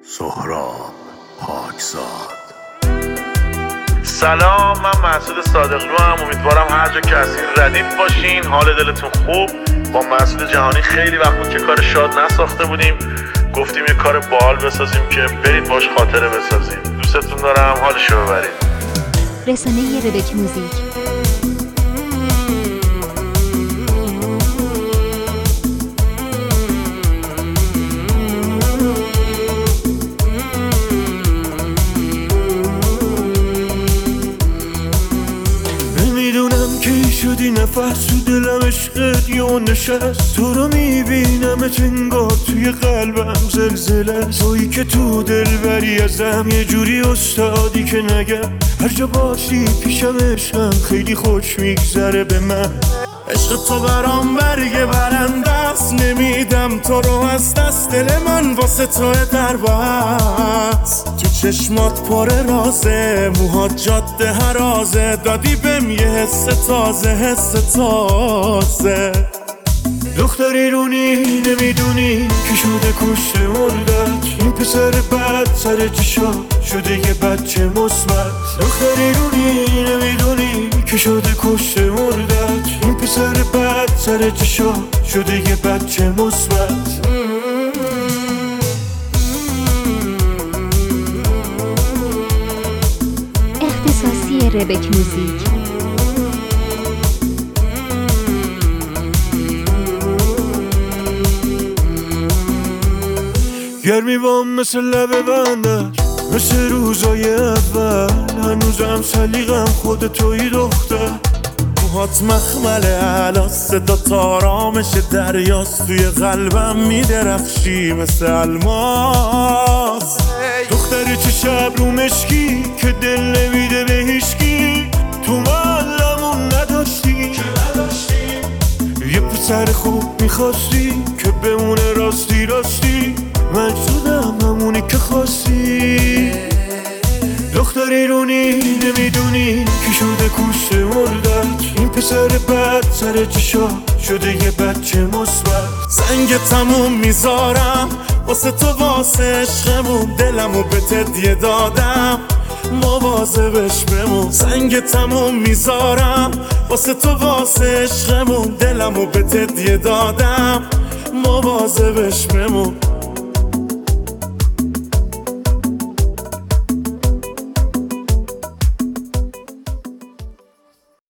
سهراب پاکزاد. سلام، من مسعود صادقلو هم. امیدوارم هر جا که هستین ردیف باشین، حال دلتون خوب. با مسعود جهانی خیلی وقت بود که کار شاد نساخته بودیم، گفتیم یه کار باحال بسازیم که برید باش خاطره بسازیم. دوستتون دارم، حالشو ببرید. رسانه ربک موزیک. شدی نفس تو دلم، عشقت یه نشست. تو رو میبینم انگار توی قلبم زلزله. تویی که تو دل بری ازم، یه جوری استادی که نگم. هر جا باشی پیشم عشقم، خیلی خوش میگذره به من. عشق تو برام برگ برنده است، نمیدم تو رو از دست. دل من واسه تو در بست، تو چشمات پر رازه، موهات جاده هرازه. دادی بهم یه حس تازه، حس تازه. دختر ایرونی نمیدونی که شده کشته مردت. این پسر بد سر چشا شده یه بچه مثبت. دختر ایرونی نمیدونی که شده کشته مردت. این پسر بد سر چشا شده یه بچه مثبت. اختصاصی ربک موزیک. گرمی بام مثل لب بندش، مثل روزای اول. هنوزم سلیقم خود توی دختر. موهات مخمل علا، صدا تارامش دریاست. توی قلبم میدرخشی مثل الماس. دختری چه شب رو مشکی که دل نمیده به هیشکی. تو محلمون نداشتی یه پسر خوب میخواستی که بمونه راستی راستی. من شدم همونی که خواستی. دختر ایرونی نمیدونی که شده کشته مردت. این پسر بد سر چشا شده یه بچه مثبت. زنگ تموم میذارم واسه تو، واسه عشقمون. دلمو به تدیه دادم، مواظبش بمون. زنگ تموم میذارم واسه تو، واسه عشقمون. دلمو به تدیه دادم، مواظبش بمون.